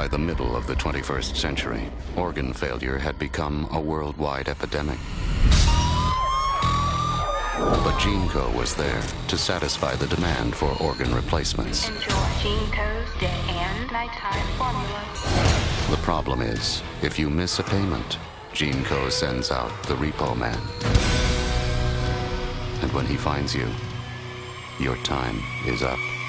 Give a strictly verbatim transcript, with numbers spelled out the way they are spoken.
By the middle of the twenty-first century, organ failure had become a worldwide epidemic. But GeneCo was there to satisfy the demand for organ replacements. Enjoy GeneCo's day and nighttime formula. The problem is, if you miss a payment, GeneCo sends out the repo man. And when he finds you, your time is up.